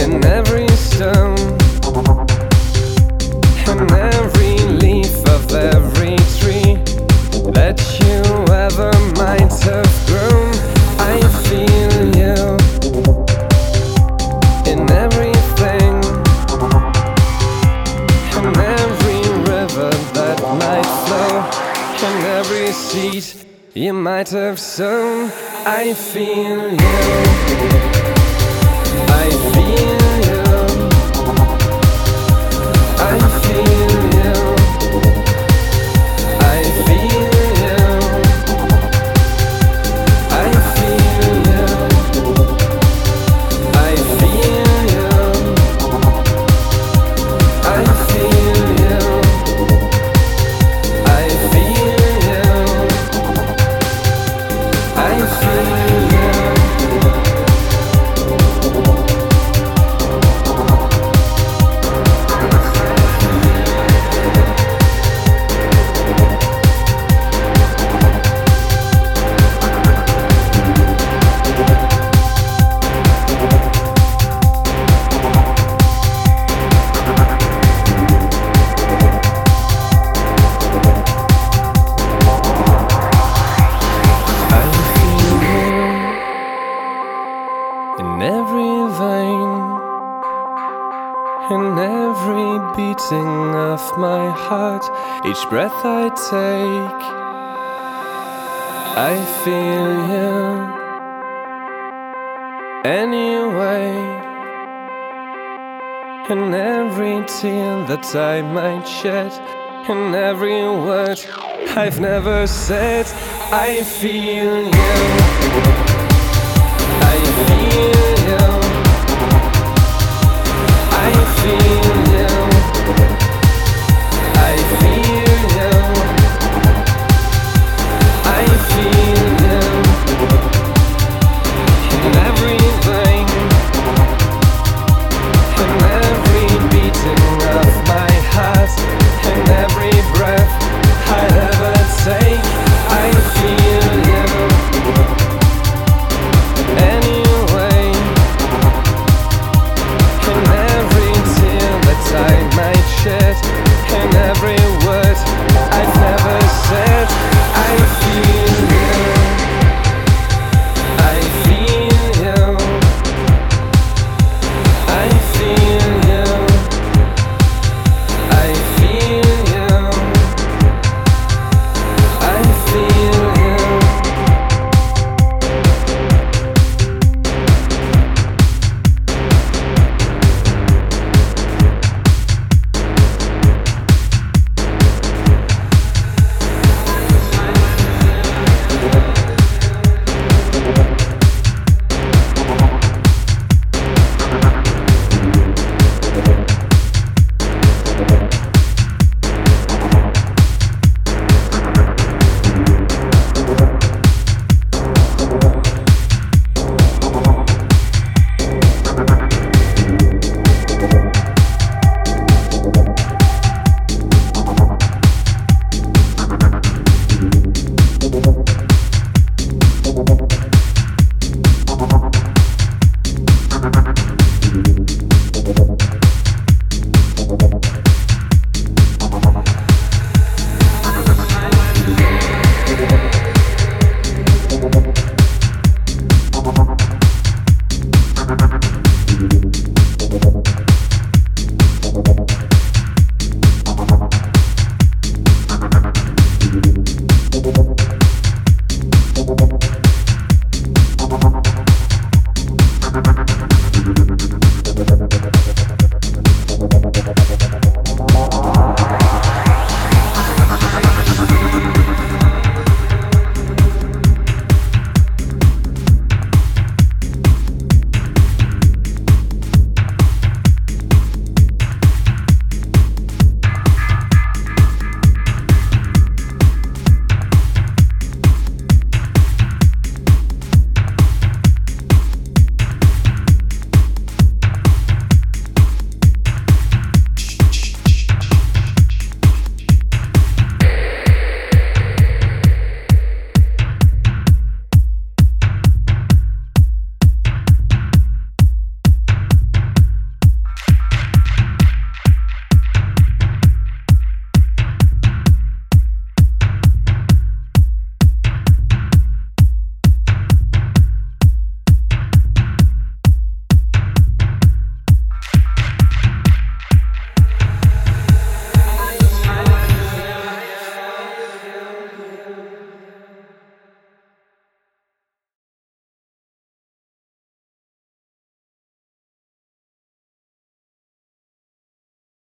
in every stone, in every leaf of every tree that you ever might have grown. I feel you in everything, in every river that might flow, in every seed you might have sown. I feel you. I feel you. I feel you. I feel you. I feel you. I feel you. I feel you. I feel you. I feel you. In every vein, in every beating of my heart, each breath I take, I feel you. Anyway, in every tear that I might shed, in every word I've never said, I feel you.